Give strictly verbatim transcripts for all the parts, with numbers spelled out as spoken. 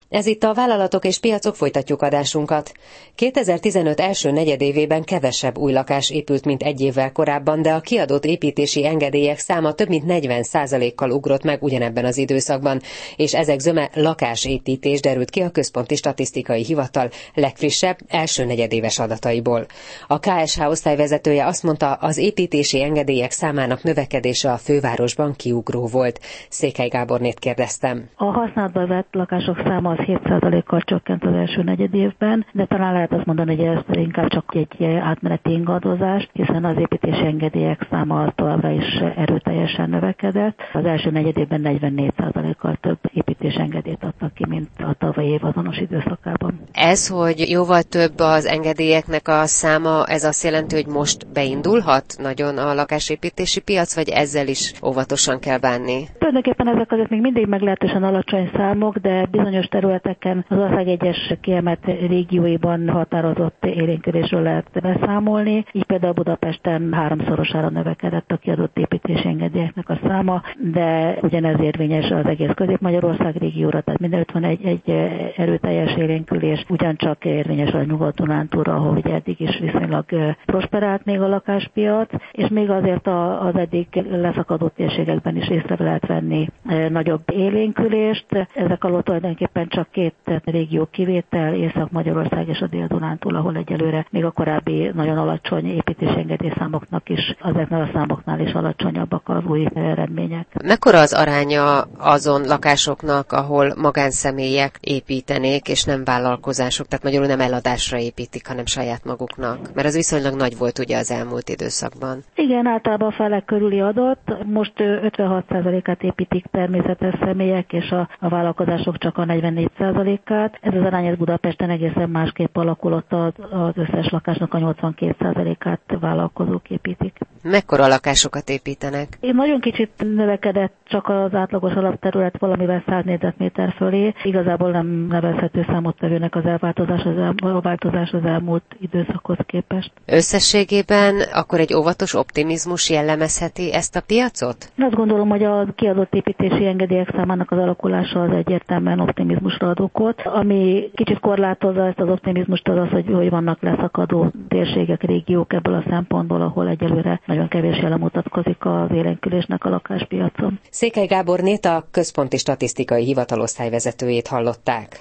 Ez itt a Vállalatok és Piacok, folytatjuk adásunkat. kétezer-tizenöt első negyedévében kevesebb új lakás épült, mint egy évvel korábban, de a kiadott építési engedélyek száma több mint negyven százalékkal ugrott meg ugyanebben az időszakban, és ezek zöme lakásépítés, derült ki a Központi Statisztikai Hivatal legfrissebb első negyedéves adataiból. A ká es há osztályvezetője azt mondta, az építési engedélyek számának növekedése a fővárosban kiugró volt. Székely Gábornét kérdeztem. A használatba vett lakások száma hét százalékkal csökkent az első negyedévben, de talán lehet azt mondani, hogy ez inkább csak egy átmeneti ingadozás, hiszen az építési engedélyek száma továbbra is erőteljesen növekedett. Az első negyedévben negyvennégy százalékkal több építési engedélyt adtak ki, mint a tavalyi év azonos időszakában. Ez, hogy jóval több az engedélyeknek a száma, ez azt jelenti, hogy most beindulhat nagyon a lakásépítési piac, vagy ezzel is óvatosan kell bánni? Tulajdonképpen ezek azért még mindig meglehetősen alacsony számok, de bizonyos területeken az ország egyes kiemelt régióiban határozott élénkülésről lehet beszámolni. Így például Budapesten háromszorosára növekedett a kiadott építési engedélyeknek a száma, de ugyanez érvényes az egész Közép-Magyarország régióra, tehát mindenütt van egy, egy erőteljes élénkülés, ugyancsak érvényes a Nyugat-Dunántúlra, ahol ugye eddig is viszonylag prosperált még a lakáspiac, és még azért az eddig leszakadó térségekben is észre lehet venni nagyobb élénkülést. Ezek alól tulajdonképpen csak két régió kivétel, Észak-Magyarország és a Dél-Dunántúl, ahol egyelőre még a korábbi nagyon alacsony építési engedélyszámoknak is, ezeknél a számoknál is alacsonyabbak az új eredmények. Mekkora az aránya azon lakásoknak, ahol magánszemélyek építenék, és nem vállalkozások, tehát magyarul nem eladásra építik, hanem saját maguknak? Mert az viszonylag nagy volt ugye az elmúlt időszakban. Igen, általában a felek körüli adat. Most ötvenhat százalékát építik természetes személyek, és a, a vállalkozások csak a negyvennégy százalékát. Ez az arány ez Budapesten egészen másképp alakulott, az, az összes lakásnak a nyolcvankét százalékát vállalkozók építik. Mekkora lakásokat építenek? Én nagyon kicsit növekedett csak az átlagos alapterület valamivel száz négyzetméter fölé. Igazából nem nevezhető számottevőnek az elváltozás az, el, a változás az elmúlt időszakhoz képest. Összességében akkor egy óvatos optimizmus jellemezheti ezt a piacot? Azt gondolom, hogy a kiadott építési engedélyek számának az alakulása az egyértelműen optimizmusra ad okot. Ami kicsit korlátozza ezt az optimizmust, az az, hogy, hogy vannak leszakadó térségek, régiók ebből a szempontból, ahol egyelőre nagyon kevés jele mutatkozik az élénkülésnek a lakáspiacon. Székely Gábornét, a Központi Statisztikai Hivatal osztályvezetőjét hallották.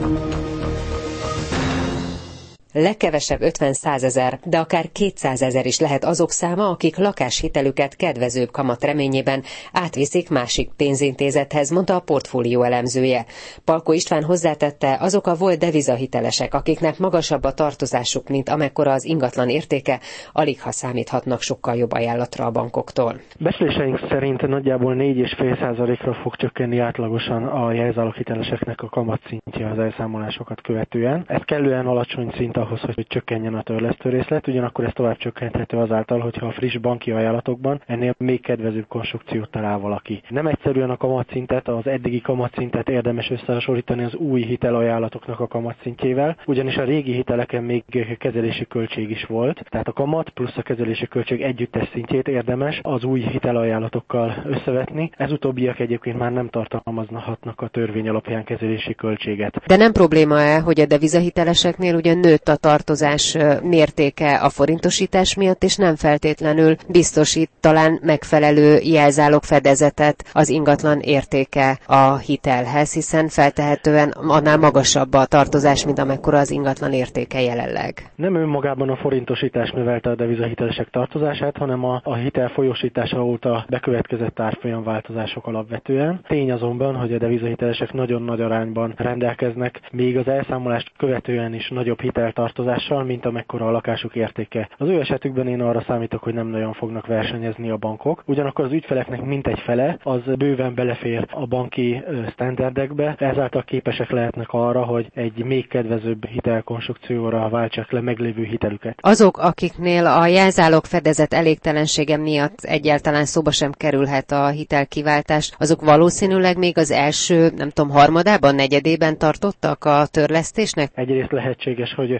Legkevesebb ötven-százezer, de akár kétszázezer is lehet azok száma, akik lakáshitelüket kedvezőbb kamat reményében átviszik másik pénzintézethez, mondta a portfólió elemzője. Palkó István hozzátette, azok a volt devizahitelesek, akiknek magasabb a tartozásuk, mint amekkora az ingatlan értéke, aligha számíthatnak sokkal jobb ajánlatra a bankoktól. Becsléseink szerint nagyjából négy egész öt százalékra fog csökkenni átlagosan a jelzáloghiteleseknek a kamatszintje az elszámolásokat követően. Ez kellően alacsony szint ahhoz, hogy csökkenjen a törlesztő részlet, ugyanakkor ez tovább csökkenthető azáltal, hogyha a friss banki ajánlatokban ennél még kedvezőbb konstrukciót talál valaki. Nem egyszerűen a kamatszintet, az eddigi kamatszintet érdemes összehasonlítani az új hitelajánlatoknak a kamatszintjével, ugyanis a régi hiteleken még kezelési költség is volt, tehát a kamat plusz a kezelési költség együttes szintjét érdemes az új hitelajánlatokkal összevetni. Ez utóbbiak egyébként már nem tartalmazhatnak a törvény alapján kezelési költséget. De nem probléma-e, hogy a devizahiteleseknél ugye nőtt a tartozás mértéke a forintosítás miatt, és nem feltétlenül biztosít talán megfelelő jelzálog fedezetet az ingatlan értéke a hitelhez, hiszen feltehetően annál magasabb a tartozás, mint amekkora az ingatlan értéke jelenleg. Nem önmagában a forintosítás növelte a devizahitelesek tartozását, hanem a, a hitel folyósítása óta bekövetkezett árfolyam változások alapvetően. Tény azonban, hogy a devizahitelesek nagyon nagy arányban rendelkeznek, még az elszámolást követően is nagyobb hiteltartozással, mint amekkora a lakásuk értéke. Az ő esetükben én arra számítok, hogy nem nagyon fognak versenyezni a bankok. Ugyanakkor az ügyfeleknek mintegy fele, az bőven belefér a banki sztenderdekbe, ezáltal képesek lehetnek arra, hogy egy még kedvezőbb hitelkonstrukcióra váltsák le meglévő hitelüket. Azok, akiknél a jelzálog fedezet elégtelensége miatt egyáltalán szóba sem kerülhet a hitelkiváltás, azok valószínűleg még az első, nem tudom, harmadában, negyedében tartottak a törlesztésnek? Egyrészt lehetséges, hogy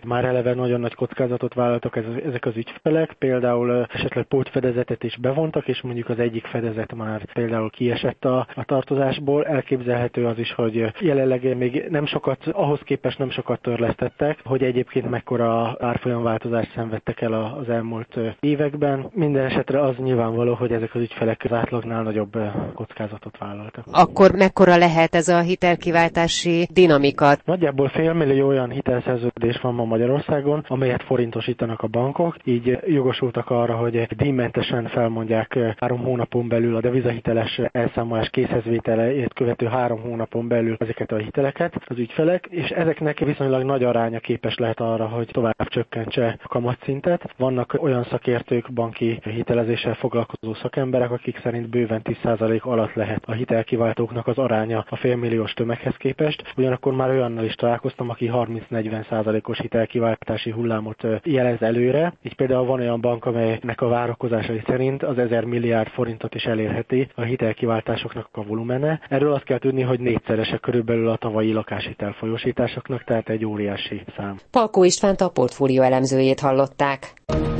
már eleve nagyon nagy kockázatot vállaltak ezek az ügyfelek, például esetleg pótfedezetet is bevontak, és mondjuk az egyik fedezet már például kiesett a, a tartozásból. Elképzelhető az is, hogy jelenleg még nem sokat, ahhoz képest nem sokat törlesztettek, hogy egyébként mekkora árfolyamváltozást szenvedtek el az elmúlt években. Minden esetre az nyilvánvaló, hogy ezek az ügyfelek az átlagnál nagyobb kockázatot vállaltak. Akkor mekkora lehet ez a hitelkiváltási dinamika? Nagyjából félmillió olyan hitelszerződés van ma Magyarországon, amelyet forintosítanak a bankok, így jogosultak arra, hogy díjmentesen felmondják három hónapon belül a devizahiteles elszámolás készhezvételét követő három hónapon belül ezeket a hiteleket az ügyfelek, és ezeknek viszonylag nagy aránya képes lehet arra, hogy tovább csökkentse a kamatszintet. Vannak olyan szakértők, banki hitelezéssel foglalkozó szakemberek, akik szerint bőven tíz százalék alatt lehet a hitelkiváltóknak az aránya a félmilliós tömeghez képest. Ugyanakkor már olyannal is találkoztam, aki harminc-negyven százalékos hitelkiváltási hullámot jelez előre. Így például van olyan bank, amelynek a várakozásai szerint az ezer milliárd forintot is elérheti a hitelkiváltásoknak a volumene. Erről azt kell tudni, hogy négyszerese körülbelül a tavalyi lakáshitel folyósításoknak, tehát egy óriási szám. Palkó Istvánt, a portfólió elemzőjét hallották.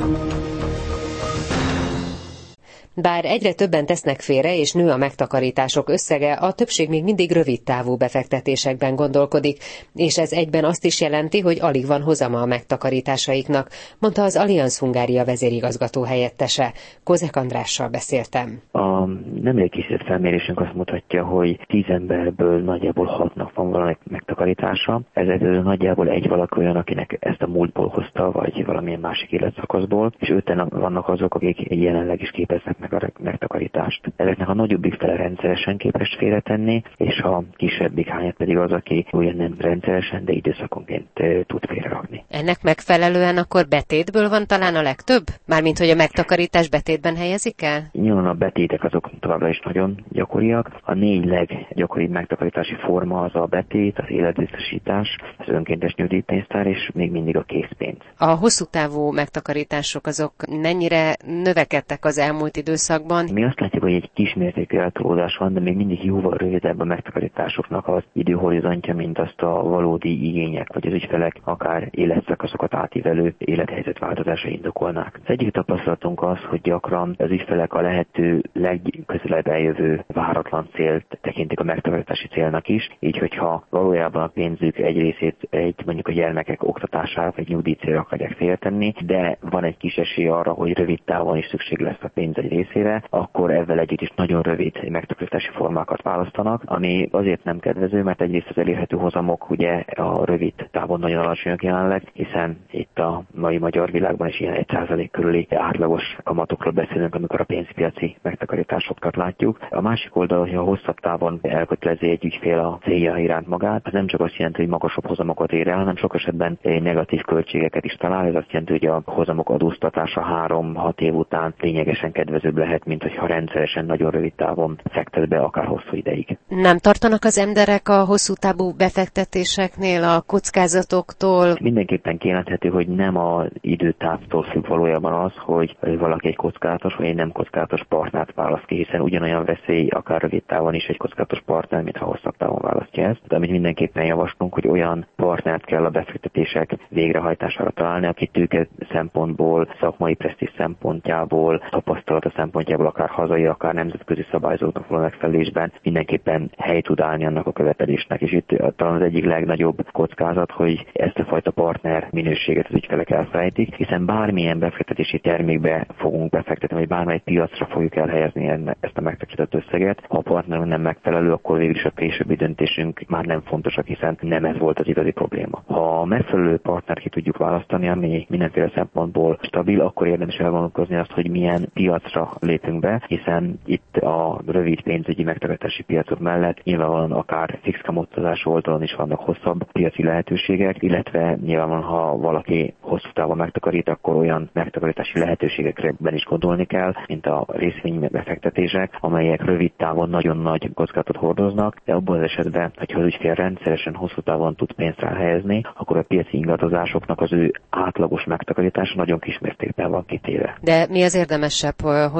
Bár egyre többen tesznek félre és nő a megtakarítások összege, a többség még mindig rövid távú befektetésekben gondolkodik, és ez egyben azt is jelenti, hogy alig van hozama a megtakarításaiknak, mondta az Allianz Hungária vezérigazgató helyettese. Kozek Andrással beszéltem. A nemrég készített felmérésünk azt mutatja, hogy tíz emberből nagyjából hatnak van valami megtakarítása. Ezekből nagyjából egy valaki olyan, akinek ezt a múltból hozta, vagy valamilyen másik életszakaszból, és öten vannak azok, akik jelenleg is képeznek meg a megtakarítást. Ezeknek a nagyobbik fele rendszeresen képes félretenni, és a kisebbik hányat pedig az, aki ugyan nem rendszeresen, de időszakonként tud félrerakni. Ennek megfelelően akkor betétből van talán a legtöbb? Mármint, hogy a megtakarítás betétben helyezik el? Nyilván a betétek azok továbbra is nagyon gyakoriak. A négy leggyakoribb megtakarítási forma az a betét, az életbiztosítás, az önkéntes nyugdíjpénztár és még mindig a készpénz. A hosszú távú megtakarítások azok mennyire növekedtek az elmúlt időszakban? Mi azt látjuk, hogy egy kismértékű eltolódás van, de még mindig jóval rövidebb a megtakarításoknak az időhorizontja, mint azt a valódi igények, vagy az ügyfelek akár életszakaszokat átívelő élethelyzetváltozása indokolnák. Az egyik tapasztalatunk az, hogy gyakran az ügyfelek a lehető legközelebb eljövő váratlan célt tekintik a megtakarítási célnak is, így hogyha valójában a pénzük egy részét egy mondjuk a gyermekek oktatására vagy nyugdíj célra akarják félretenni, de van egy kis esély arra, hogy rövid távon is szükség lesz a pénz egy részére, akkor ezzel együtt is nagyon rövid megtakarítási formákat választanak, ami azért nem kedvező, mert egyrészt az elérhető hozamok ugye a rövid távon nagyon alacsonyak jelenleg, hiszen itt a mai magyar világban is ilyen egy százalék körüli átlagos kamatokról beszélünk, amikor a pénzpiaci megtakarításokat látjuk. A másik oldal, hogy a hosszabb távon elkötelezi egy ügyfél a célja iránt magát, az nem csak azt jelenti, hogy magasabb hozamokat ér el, hanem sok esetben negatív költségeket is talál. Ez azt jelenti, hogy a hozamok adóztatása három-hat év után lényegesen kedvezőbb lehet, mint hogyha rendszeresen nagyon rövid távon fektet be, akár hosszú ideig. Nem tartanak az emberek a hosszú távú befektetéseknél a kockázatoktól? Mindenképpen kijelenthető, hogy nem az időtávtól függ valójában az, hogy valaki egy kockázatos vagy egy nem kockázatos partnert választ ki, hiszen ugyanolyan veszély akár rövid távon is egy kockázatos partner, mint ha hosszabb távon választja ezt. De amit mindenképpen javaslunk, hogy olyan partnert kell a befektetések végrehajtására találni, aki tőke szempontból, szakmai presztízs szempontjából, tapasztalata szempontjából, akár hazai, akár nemzetközi szabályzóknak való megfelelésben mindenképpen hely tud állni annak a követelésnek. És itt talán az egyik legnagyobb kockázat, hogy ezt a fajta partner minőséget az ügyfelek elfelejtik, hiszen bármilyen befektetési termékbe fogunk befektetni, vagy bármely piacra fogjuk elhelyezni ezt a megtakarított összeget. Ha a partnerünk nem megfelelő, akkor végül is a későbbi döntésünk már nem fontosak, hiszen nem ez volt az igazi probléma. Ha a megfelelő partnert ki tudjuk választani, ami mindenféle szempontból stabil, akkor érdemes elgondolkozni azt, hogy milyen piacra lépünk be, hiszen itt a rövid pénzügyi megtakarítási piacok mellett nyilvánvalóan akár fix kamatozású oldalon is vannak hosszabb piaci lehetőségek, illetve nyilvánvalóan, ha valaki hosszú távon megtakarít, akkor olyan megtakarítási lehetőségekben is gondolni kell, mint a részvénybefektetések, amelyek rövid távon nagyon nagy kockázatot hordoznak, de abban az esetben, hogyha az ügyfél rendszeresen hosszú távon tud pénzt ráhelyezni, akkor a piaci ingadozásoknak az ő átlagos megtakarítása nagyon kis mértékben van kitéve. De mi az érdemesebb,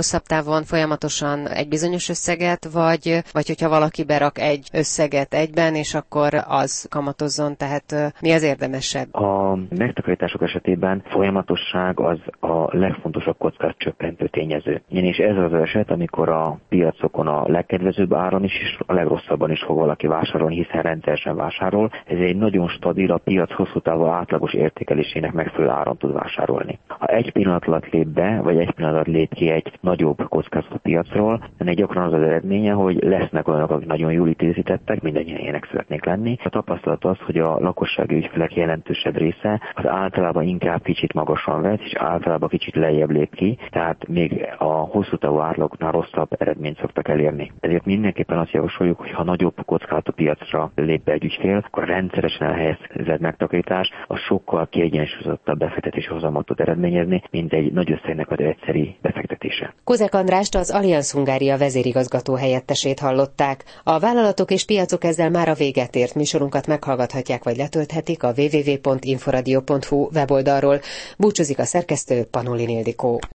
hosszabb távon folyamatosan egy bizonyos összeget, vagy, vagy hogyha valaki berak egy összeget egyben, és akkor az kamatozzon, tehát mi az érdemesebb? A megtakarítások esetében folyamatosság az a legfontosabb kockázatcsökkentő tényező. És ez az eset, amikor a piacokon a legkedvezőbb áron is, és a legrosszabban is fog valaki vásárolni, hiszen rendszeresen vásárol. Ez egy nagyon stabil, a piac hosszú távú átlagos értékelésének megfelelő áron tud vásárolni. Ha egy pillanat alatt lép be, vagy egy pillanat alatt lép ki egy nagyobb kockázatú piacról, ennek gyakran az az eredménye, hogy lesznek olyanok, akik nagyon jól időzítettek, mindannyian ilyenek szeretnék lenni. A tapasztalat az, hogy a lakossági ügyfelek jelentősebb része az általában inkább kicsit magasan vesz, és általában kicsit lejjebb lép ki, tehát még a hosszú távú átlagnál rosszabb eredményt szoktak elérni. Ezért mindenképpen azt javasoljuk, hogy ha nagyobb kockázatú piacra lép be egy ügyfél, akkor rendszeresen elhelyezett megtakarítás a sokkal kiegyensúlyozottabb befektetési hozamot tud eredményezni, mint egy nagy összegnek az egyszeri befektetése. Kozek Andrást, az Allianz Hungária vezérigazgató helyettesét hallották. A vállalatok és piacok ezzel már a véget ért. Műsorunkat meghallgathatják vagy letölthetik a double-u double-u double-u pont inforadio pont hu weboldalról. Búcsúzik a szerkesztő, Panolin Ildikó.